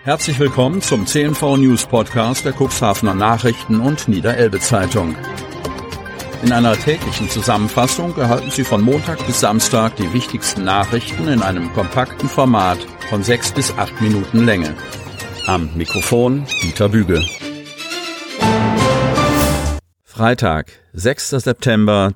Herzlich willkommen zum CNV News Podcast der Cuxhavener Nachrichten und Niederelbe Zeitung. In einer täglichen Zusammenfassung erhalten Sie von Montag bis Samstag die wichtigsten Nachrichten in einem kompakten Format von 6 bis 8 Minuten Länge. Am Mikrofon Dieter Büge. Freitag, 6. September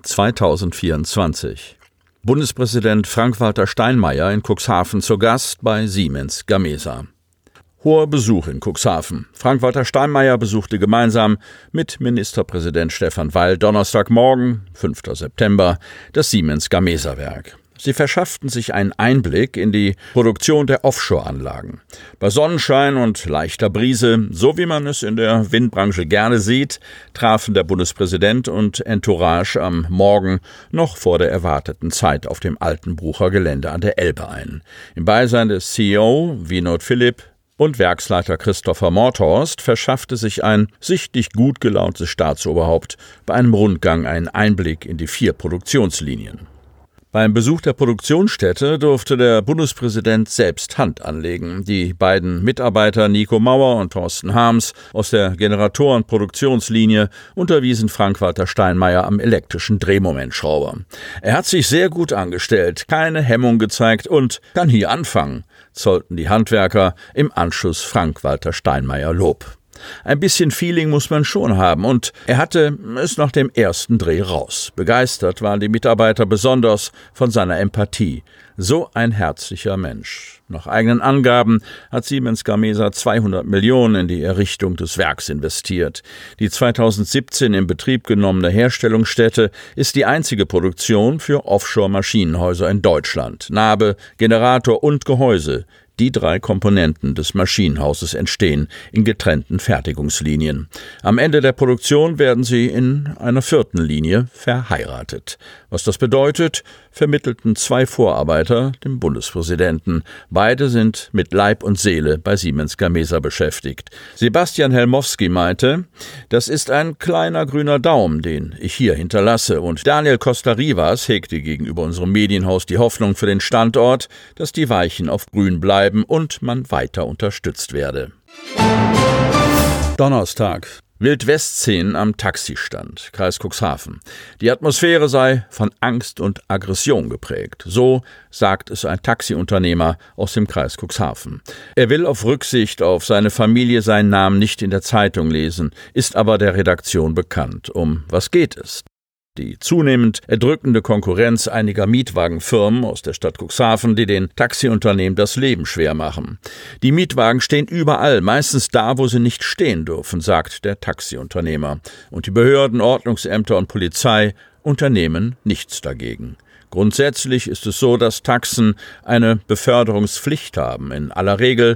2024. Bundespräsident Frank-Walter Steinmeier in Cuxhaven zu Gast bei Siemens Gamesa. Hoher Besuch in Cuxhaven. Frank-Walter Steinmeier besuchte gemeinsam mit Ministerpräsident Stefan Weil Donnerstagmorgen, 5. September, das Siemens Gamesa-Werk. Sie verschafften sich einen Einblick in die Produktion der Offshore-Anlagen. Bei Sonnenschein und leichter Brise, so wie man es in der Windbranche gerne sieht, trafen der Bundespräsident und Entourage am Morgen noch vor der erwarteten Zeit auf dem Altenbrucher Gelände an der Elbe ein. Im Beisein des CEO Vinod Philipp und Werksleiter Christopher Mordhorst verschaffte sich ein sichtlich gut gelauntes Staatsoberhaupt bei einem Rundgang einen Einblick in die 4 Produktionslinien. Beim Besuch der Produktionsstätte durfte der Bundespräsident selbst Hand anlegen. Die beiden Mitarbeiter Nico Mauer und Thorsten Harms aus der Generatorenproduktionslinie unterwiesen Frank-Walter Steinmeier am elektrischen Drehmomentschrauber. Er hat sich sehr gut angestellt, keine Hemmung gezeigt und kann hier anfangen, zollten die Handwerker im Anschluss Frank-Walter Steinmeier Lob. Ein bisschen Feeling muss man schon haben und er hatte es nach dem ersten Dreh raus. Begeistert waren die Mitarbeiter besonders von seiner Empathie. So ein herzlicher Mensch. Nach eigenen Angaben hat Siemens Gamesa 200 Millionen in die Errichtung des Werks investiert. Die 2017 in Betrieb genommene Herstellungsstätte ist die einzige Produktion für Offshore-Maschinenhäuser in Deutschland. Narbe, Generator und Gehäuse. Die 3 Komponenten des Maschinenhauses entstehen in getrennten Fertigungslinien. Am Ende der Produktion werden sie in einer 4. Linie verheiratet. Was das bedeutet, vermittelten 2 Vorarbeiter dem Bundespräsidenten. Beide sind mit Leib und Seele bei Siemens Gamesa beschäftigt. Sebastian Helmowski meinte, das ist ein kleiner grüner Daumen, den ich hier hinterlasse. Und Daniel Costa-Rivas hegte gegenüber unserem Medienhaus die Hoffnung für den Standort, dass die Weichen auf grün bleiben und man weiter unterstützt werde. Donnerstag. Wild-West-Szenen am Taxistand, Kreis Cuxhaven. Die Atmosphäre sei von Angst und Aggression geprägt. So sagt es ein Taxiunternehmer aus dem Kreis Cuxhaven. Er will auf Rücksicht auf seine Familie seinen Namen nicht in der Zeitung lesen, ist aber der Redaktion bekannt. Um was geht es? Die zunehmend erdrückende Konkurrenz einiger Mietwagenfirmen aus der Stadt Cuxhaven, die den Taxiunternehmen das Leben schwer machen. Die Mietwagen stehen überall, meistens da, wo sie nicht stehen dürfen, sagt der Taxiunternehmer. Und die Behörden, Ordnungsämter und Polizei unternehmen nichts dagegen. Grundsätzlich ist es so, dass Taxen eine Beförderungspflicht haben, in aller Regel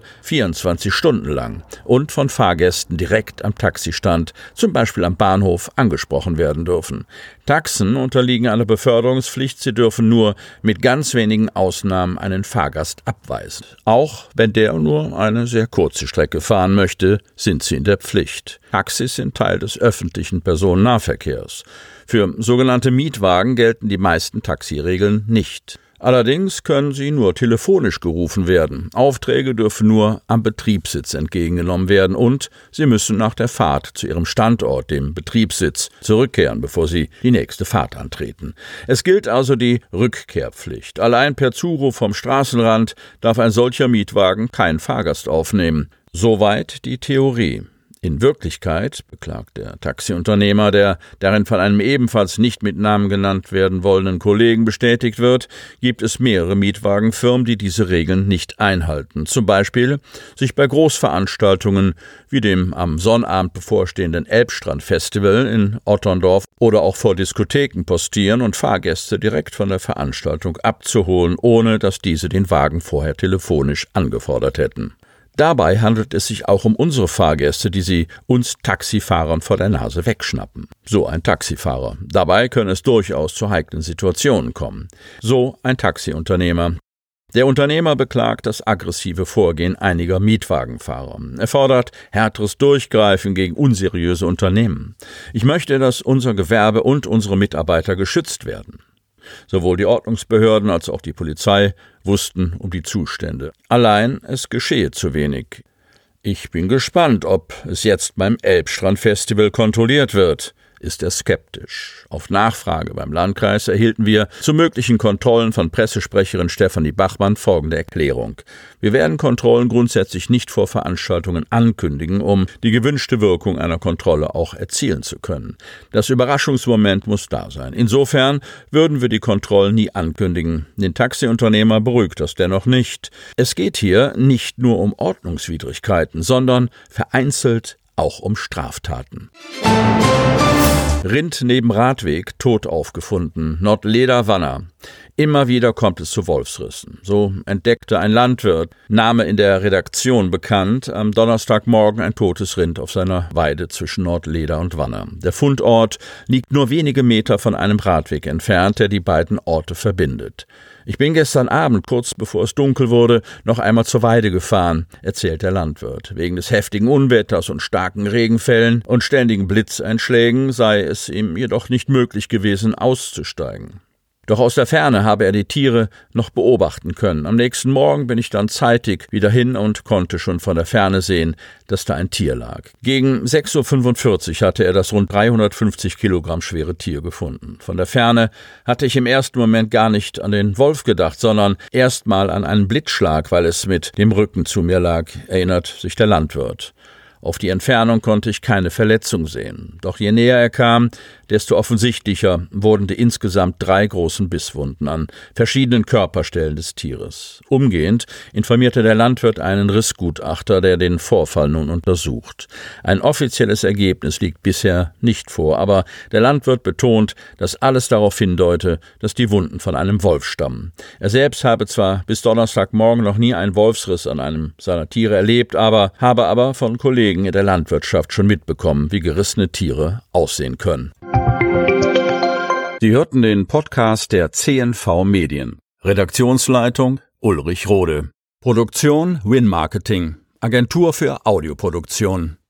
24 Stunden lang, und von Fahrgästen direkt am Taxistand, zum Beispiel am Bahnhof, angesprochen werden dürfen. Taxen unterliegen einer Beförderungspflicht, sie dürfen nur mit ganz wenigen Ausnahmen einen Fahrgast abweisen. Auch wenn der nur eine sehr kurze Strecke fahren möchte, sind sie in der Pflicht. Taxis sind Teil des öffentlichen Personennahverkehrs. Für sogenannte Mietwagen gelten die meisten Taxiregeln nicht. Allerdings können sie nur telefonisch gerufen werden. Aufträge dürfen nur am Betriebssitz entgegengenommen werden und sie müssen nach der Fahrt zu ihrem Standort, dem Betriebssitz, zurückkehren, bevor sie die nächste Fahrt antreten. Es gilt also die Rückkehrpflicht. Allein per Zuruf vom Straßenrand darf ein solcher Mietwagen keinen Fahrgast aufnehmen. Soweit die Theorie. In Wirklichkeit, beklagt der Taxiunternehmer, der darin von einem ebenfalls nicht mit Namen genannt werden wollenden Kollegen bestätigt wird, gibt es mehrere Mietwagenfirmen, die diese Regeln nicht einhalten. Zum Beispiel sich bei Großveranstaltungen wie dem am Sonnabend bevorstehenden Elbstrand-Festival in Otterndorf oder auch vor Diskotheken postieren und Fahrgäste direkt von der Veranstaltung abzuholen, ohne dass diese den Wagen vorher telefonisch angefordert hätten. Dabei handelt es sich auch um unsere Fahrgäste, die sie uns Taxifahrern vor der Nase wegschnappen. So ein Taxifahrer. Dabei können es durchaus zu heiklen Situationen kommen. So ein Taxiunternehmer. Der Unternehmer beklagt das aggressive Vorgehen einiger Mietwagenfahrer. Er fordert härteres Durchgreifen gegen unseriöse Unternehmen. Ich möchte, dass unser Gewerbe und unsere Mitarbeiter geschützt werden. Sowohl die Ordnungsbehörden als auch die Polizei wussten um die Zustände. Allein es geschehe zu wenig. Ich bin gespannt, ob es jetzt beim Elbstrand-Festival kontrolliert wird, ist er skeptisch. Auf Nachfrage beim Landkreis erhielten wir zu möglichen Kontrollen von Pressesprecherin Stefanie Bachmann folgende Erklärung. Wir werden Kontrollen grundsätzlich nicht vor Veranstaltungen ankündigen, um die gewünschte Wirkung einer Kontrolle auch erzielen zu können. Das Überraschungsmoment muss da sein. Insofern würden wir die Kontrollen nie ankündigen. Den Taxiunternehmer beruhigt das dennoch nicht. Es geht hier nicht nur um Ordnungswidrigkeiten, sondern vereinzelt auch um Straftaten. Rind neben Radweg, tot aufgefunden, Nordleder-Wanner. Immer wieder kommt es zu Wolfsrissen. So entdeckte ein Landwirt, Name in der Redaktion bekannt, am Donnerstagmorgen ein totes Rind auf seiner Weide zwischen Nordleder und Wanner. Der Fundort liegt nur wenige Meter von einem Radweg entfernt, der die beiden Orte verbindet. Ich bin gestern Abend, kurz bevor es dunkel wurde, noch einmal zur Weide gefahren, erzählt der Landwirt. Wegen des heftigen Unwetters und starken Regenfällen und ständigen Blitzeinschlägen sei es ihm jedoch nicht möglich gewesen, auszusteigen. Doch aus der Ferne habe er die Tiere noch beobachten können. Am nächsten Morgen bin ich dann zeitig wieder hin und konnte schon von der Ferne sehen, dass da ein Tier lag. Gegen 6:45 Uhr hatte er das rund 350 Kilogramm schwere Tier gefunden. Von der Ferne hatte ich im ersten Moment gar nicht an den Wolf gedacht, sondern erst mal an einen Blitzschlag, weil es mit dem Rücken zu mir lag, erinnert sich der Landwirt. Auf die Entfernung konnte ich keine Verletzung sehen. Doch je näher er kam, desto offensichtlicher wurden die insgesamt 3 großen Bisswunden an verschiedenen Körperstellen des Tieres. Umgehend informierte der Landwirt einen Rissgutachter, der den Vorfall nun untersucht. Ein offizielles Ergebnis liegt bisher nicht vor, aber der Landwirt betont, dass alles darauf hindeute, dass die Wunden von einem Wolf stammen. Er selbst habe zwar bis Donnerstagmorgen noch nie einen Wolfsriss an einem seiner Tiere erlebt, habe aber von Kollegen in der Landwirtschaft schon mitbekommen, wie gerissene Tiere aussehen können. Sie hörten den Podcast der CNV Medien. Redaktionsleitung Ulrich Rode. Produktion Win Marketing, Agentur für Audioproduktion.